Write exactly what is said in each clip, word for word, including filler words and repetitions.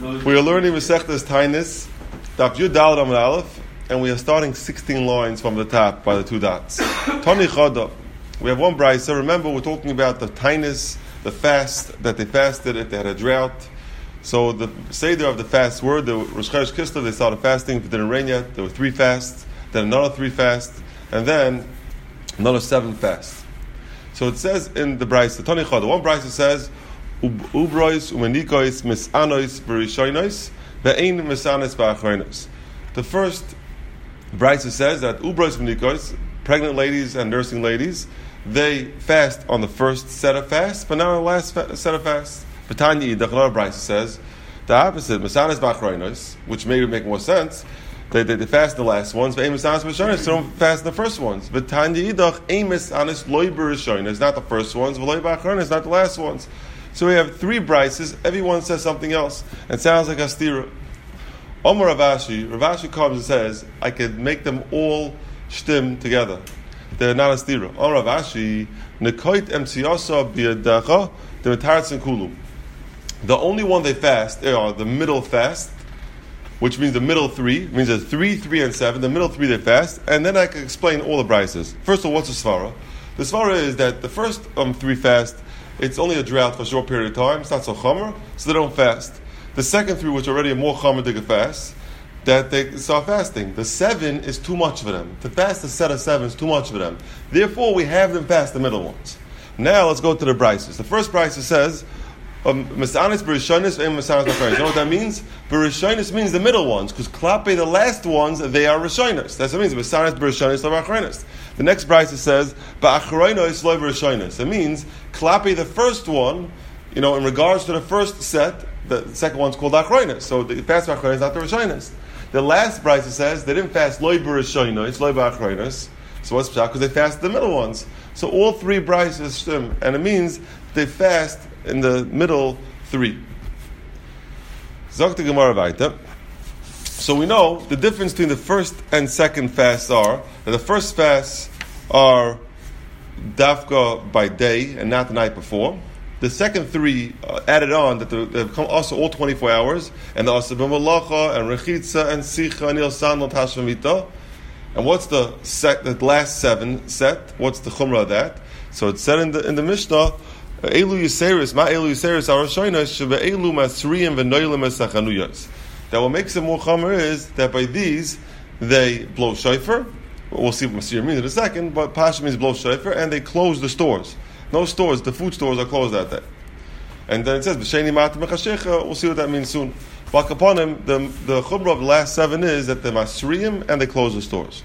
We are learning Masechtas Tainis, Daf Yud Daled Amud Aleph, and we are starting sixteen lines from the top by the two dots. Tani Chada. We have one brayso. Remember, we're talking about the Tainis, the fast that they fasted if they had a drought. So the Seder of the fast were the Rosh Chodesh Kislev. They started fasting. If it didn't rain yet, there were three fasts. Then another three fasts, and then another seven fasts. So it says in the brayso, Tani Chada. One brayso says, Ubrois umenikois misanois v'rishonos ve'ein misanos v'achronos. The first brayso says that ubrois umenikois, pregnant ladies and nursing ladies, they fast on the first set of fasts, but not on the last fa- set of fasts. V'tanya, the another brayso says the opposite, misanos v'achronos, which may make more sense. They, they, they fast the last ones, ve'ein misanos v'rishonos, so don't fast the first ones. V'tanya idach ein misanos loy b'rishonos, not the first ones, v'loy b'achronos, not the last ones. So we have three brises. Everyone says something else. It sounds like a stira. Omar Rav Ashi, Rav Ashi comes and says, I could make them all shtim together. They're not a stira. Omar Rav Ashi, nekoit emtsiyasa biyadacha, the metaratz kulu. The only one they fast are the middle fast, which means the middle three. It means there's three, three, and seven. The middle three they fast, and then I can explain all the brises. First of all, what's the svara? The svara is that the first um, three fast, it's only a drought for a short period of time. It's not so chomer, so they don't fast. The second three, which are already a more chomer, they can fast, that they start fasting. The seven is too much for them. To fast a set of seven is too much for them. Therefore, we have them fast the middle ones. Now, let's go to the brises. The first brisa says, Misanis b'rishonis and misanis b'achronos. You know what that means? B'rishonis means the middle ones, because klape, the last ones, they are rishonis. That's what it means. Misanis b'rishonis or b'achronos. The next brisa says, b'achronos lo b'rishonis. It means klape, the first one, you know, in regards to the first set, the second one's called achronos. So the fast b'achronos, not the rishonis. The last brisa says they didn't fast lo b'rishonis, lo b'achronos. So what's pshat? Because they fast the middle ones. So all three brises shtim, and it means they fast in the middle three. So we know the difference between the first and second fasts are that the first fasts are dafka by day and not the night before. The second three uh, added on that they come also all twenty-four hours, and the also b'malacha and rechitza and sicha and ilsan lo tashvamita. And what's the set? The last seven set. What's the chumrah of that? So it's said in the in the Mishnah. Elu Yuseris, Ma Elu Yuseris, our Shoinas, Sheba Elu Masriyim Venoilim Esachanuyas. That what makes it more chomer is that by these they blow shofar. We'll see what Masriyim means in a second, but Pasha means blow shofar, and they close the stores. No stores, the food stores are closed that day. And then it says, B'sheni Matam Mechashecha, we'll see what that means soon. But upon him, the, the chumrah of the last seven is that they're Masriyim and they close the stores.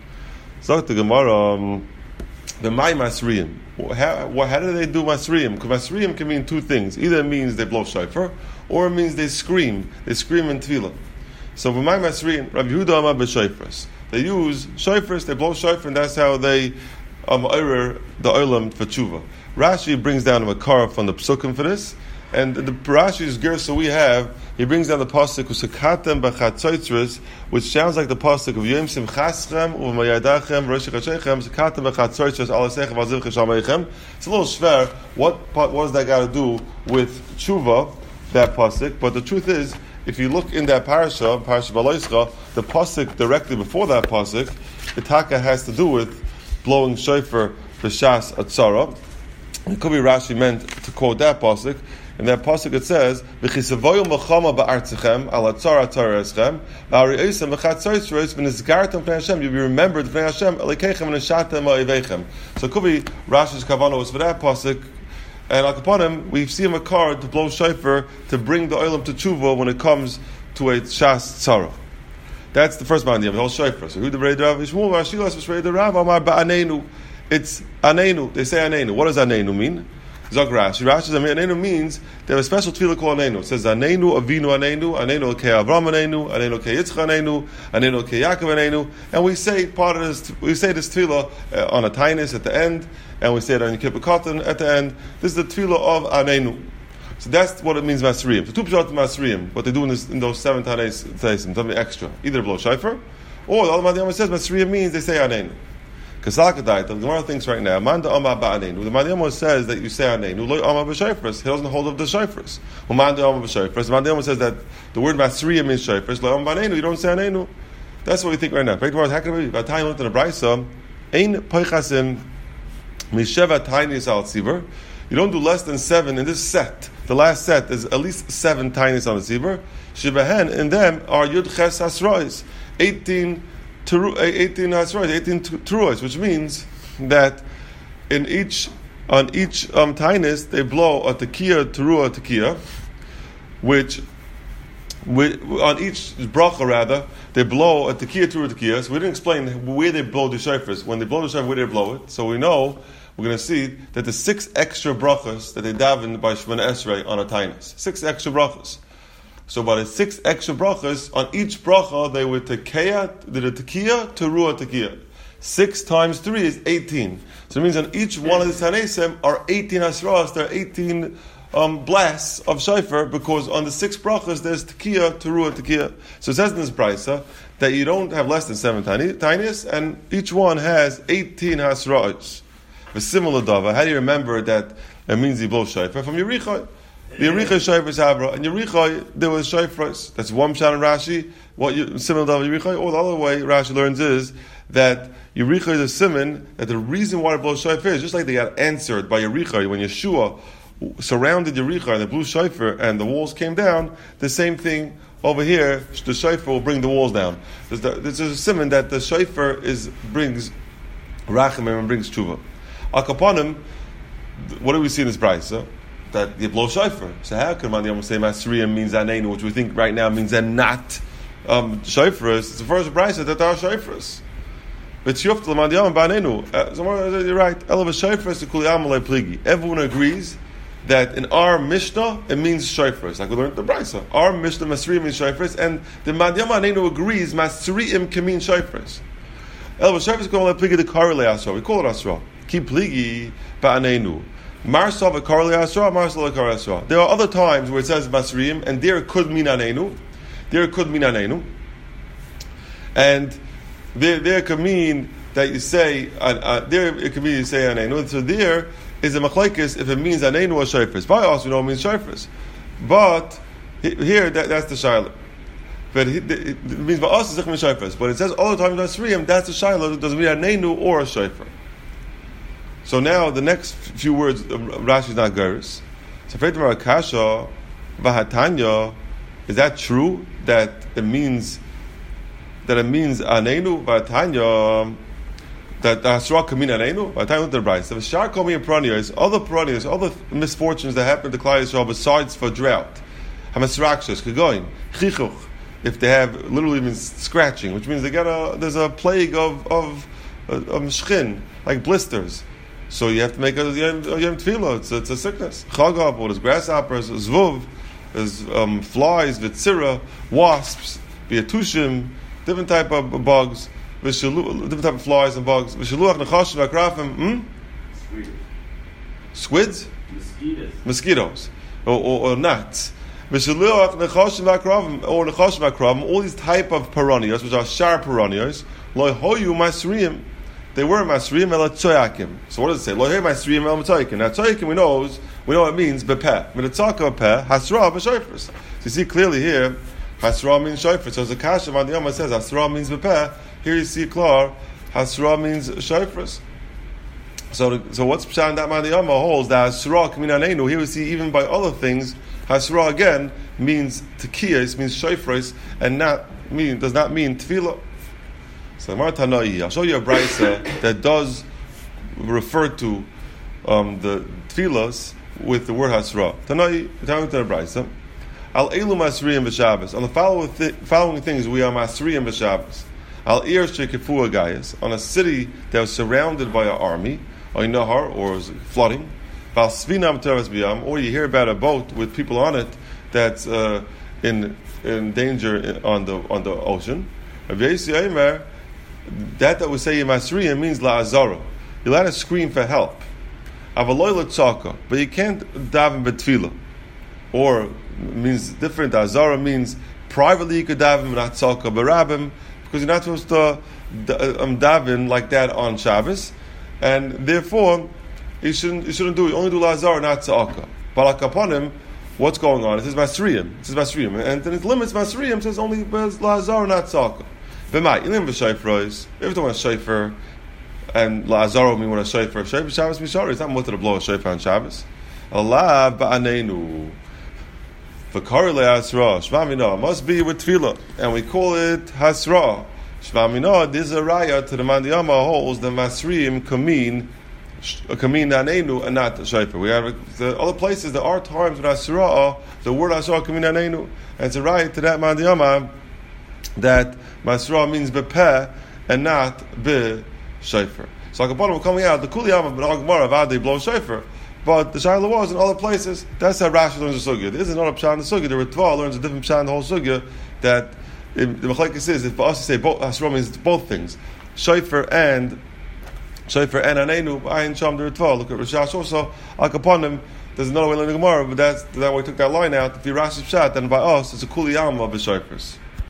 So the Gemara, um, the Mai Masriyim. How, how do they do Masriyim? Because Masriyim can mean two things. Either it means they blow shofar, or it means they scream. They scream in tefillah. So for my Masriyim, Rabbi Yehuda Amar b'shofars. They use shofars, they blow shofar, and that's how they um, oirer the olam for tshuva. Rashi brings down a makar from the psukim for this, and the Rashi's gersa we have, he brings down the pasuk usakatem b'chatzotzres, which sounds like the pasuk of Yom Simchaschem u'mayadachem rosh chashechem usakatem b'chatzotzres alasechem aziv cheshameichem. It's a little shver. What part was that got to do with tshuva, that pasuk? But the truth is, if you look in that parasha, parasha Baloischa, the pasuk directly before that pasuk, the taka has to do with blowing shofar b'shas atzara. It could be Rashi meant to quote that pasuk. In that pasuk it says, "V'chisavoyim b'chama ba'artzechem al atzara toreschem v'ariosem v'chatzotzros v'nizgartem pnei Hashem." You'll be remembered pnei Hashem elikechem v'nishatem ha'ivechem. So it could be Rashi's kavanah was for that pasuk, and like upon him we see him a card to blow shofar to bring the olam to tshuva when it comes to a shas tzara. That's the first man the whole shofar. So who the Rei Rav Yishmuel Rashilas was Rei Rav Amar ba'anenu. It's anenu. They say anenu. What does anenu mean? Zog Rashi. Rashi says anenu means they have a special tefillah called anenu. It says anenu, avinu anenu, anenu ke Avram anenu, anenu ke Yitzchak anenu, anenu ke Yaakov anenu, and we say part of this. We say this tefillah uh, on a tainis at the end, and we say it on Kippur Katan at the end. This is the tefillah of anenu. So that's what it means Masriyim. So two pshat Masriyim. What they do in, this, in those seven tanis, something extra. Either blow shofar, or the other Madhyama says Masriyim means they say anenu. Kasakadai, the Gemara thinks right now, Manda Oma Ba'aneinu. The Manda says that you say Aneinu, Loi Oma B'Shofros. He doesn't hold of the Shofros. Manda Oma B'Shofros. The Manda says that the word Masriya means Shofros. Loi Oma Ba'aneinu, you don't say Aneinu. That's what we think right now. How can we, by the time we looked in the Brisa, Ein Poichasim Misheva Tainis Al Tzibur. You don't do less than seven in this set. The last set is at least seven tainis on the Tzibur. Shibahen, in them are Yud Ches Hasrois. eighteen eighteen Hasrois, eighteen Truos, which means that in each, on each um, tainis, they blow a tekiah, terua, tekiah, which, which, on each bracha rather, they blow a tekiah, terua, tekiah. So we didn't explain where they blow the shofars. When they blow the shofar, where they blow it. So we know, we're going to see that the six extra brachas that they daven by Shemona Esrei on a tainis. Six extra brachas. So by the six extra brachas, on each bracha, they would tekiah, the tekiah, terua, tekiah. Six times three is eighteen. So it means on each one of the Tanesim are eighteen asras, there are eighteen um, blasts of shofar, because on the six brachas there's tekiah, terua, tekiah. So it says in this brisa that you don't have less than seven tainis, and each one has eighteen hasras. A similar dava. How do you remember that it means you blow shofar? From Yerichai. The Yerichai shofar is Habra. And Yerichai, there was shofars. That's one shot in Rashi. What you, similar dava Yerichai? Or the other way Rashi learns is that Yerichai is a simon, that the reason why it blows shofar is just like they got answered by Yerichai when Yeshua surrounded Yerichai and the blew shofar and the walls came down. The same thing over here, the shofar will bring the walls down. There's, the, there's a simon that the shofar is brings rachamim and brings tshuva. Akaponim, what do we see in this brisa? That you blow shofar. So how can Mandi say Masriya means Aneinu, which we think right now means they're not um, shofars? It's the first brisa that there are shofars. But Shufta Mandi Yom Ba'aneinu. You're right. Elav shofars to Kuli Amalei Pligi. Everyone agrees that in our Mishnah it means shofars. Like we learned the brisa. Our Mishnah Masriya means shofars, and the Mandi Yom Ba'aneinu agrees Masriyim can mean shofars. Elav shofars Kuli Amalei Pligi the Karle Asra. We call it Asra. Ki pligi ba'aneinu. Marsa v'karli asra, marsa v'karli asra. There are other times where it says masriim, and there it could mean aneinu. There it could mean aneinu. And there, there it could mean that you say, uh, uh, there it could mean you say aneinu. So there is a machlekes if it means aneinu or shofars. By us, we know it means shofars. But here, that, that's the shayla. But it, it, it means by us, it's shofars. But it says all the time masriim, that's the shayla. It doesn't mean aneinu or a shofar. So now the next few words, uh, Rashi is not Geras. So Feitamar Kasha Vahatanya, is that true that it means that it means Aneinu Vahatanya, that the Hasra can mean Aneinu? Vahatanya the Brayis. So Shar Komi and Pranias, other Pranias, all the misfortunes that happen to Klal Yisrael besides for drought, Hamasrakshas, Kegoin, Chichuch, if they have literally means scratching, which means they get a there's a plague of of of shchin, like blisters. So you have to make a yom tefillah. It's, it's a sickness. Chagab, or there's grasshoppers, zvuv, there's um, flies, vitzira, wasps, viatushim, different type of bugs, different type of flies and bugs. Vishaluach nechashim akrafim. Hmm? Squids. Mosquitoes. Mosquitoes, or, or, or gnats. Vishaluach nechashim akrafim, or nechashim akrafim. All these type of piranhas, which are sharp piranhas, lo hoyu masriyim. They were masriyim el tzoyakim. So what does it say? Lo hey masriyim el tzoyakim. Now tzoyakim we know we know what it means. Bepeh. When it's talk about peh, hasra b'shofars. So you see clearly here, hasra means shofar. So as the kasha on the Yoma says, hasra means bepeh. Here you see klar, hasra means shofars. So so what's pshat in that man the Yoma holds that hasra can mean aneinu. Here we see even by other things, hasra again means tekiyas, means shofars, and not mean does not mean tefillah. So I'll show you a brisa that does refer to um, the tefillas with the word hasra. Tanai, telling to the brisa. Al elu masriyim b'Shabbos. On the following, th- following things, we are masriyim b'Shabbos. Al ir shekefu agayas. On a city that was surrounded by an army, or nahar, or was flooding. Val svinam teres biyam. Or you hear about a boat with people on it that's uh, in in danger on the on the ocean. That that we say in Masriya means la'azara. You're allowed to scream for help. Avaloy l'tzaka, but you can't daven b'tefillah. Or means different. Azara means privately you could daven, not tzaka b'rabim, because you're not supposed to um, daven like that on Shabbos, and therefore you shouldn't you shouldn't do it. You only do lazar, not tzaka. But upon him, what's going on? It says masriyim. It says masriyim, and then it limits masriyim. Says only lazar, not tzaka. V'mai ilim v'shayfrois. If you want a shayfer and lazar mean what a shayfer. Shayfer Shabbos mishari. It's not much to blow a shayfer on Shabbos. Allah ba'aneinu. V'kari le'asra. Shvamina must be with tefillah, and we call it hasra. Shvamina. This is a raya to the mandiyama holds the masriyim kamin. Kamin nanenu and not shayfer. We have the other places. There are times when asra, the word asra kamin nanenu, and it's a right to that mandiyama that masra means bepeh and not be shayfer. So Akapanim were coming out the kuliyama but Gemara about they blow shayfer, but the shayla was in other places. That's how Rashi learns the sugya. There is another pshat in the sugya. The Ritva learns a different pshat in the whole sugya that if, the Machlekes says if for us to say both asra means both things, shayfer and Shayfer and Anenu, Ayin Sham the Ritva. Look at Rashash also. Akapanim, there's another way in the Gemara, but that's that way we took that line out. If you Rashi's Pshat, then by us, it's a Kuliyam of the Shayfers.